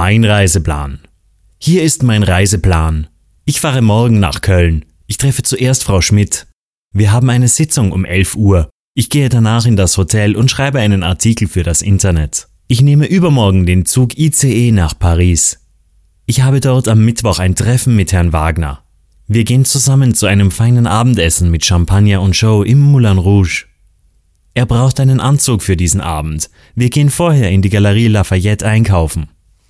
Mein Reiseplan. Hier ist mein Reiseplan. Ich fahre morgen nach Köln. Ich treffe zuerst Frau Schmidt. Wir haben eine Sitzung um 11 Uhr. Ich gehe danach in das Hotel und schreibe einen Artikel für das Internet. Ich nehme übermorgen den Zug ICE nach Paris. Ich habe dort am Mittwoch ein Treffen mit Herrn Wagner. Wir gehen zusammen zu einem feinen Abendessen mit Champagner und Show im Moulin Rouge. Er braucht einen Anzug für diesen Abend. Wir gehen vorher in die Galerie Lafayette einkaufen.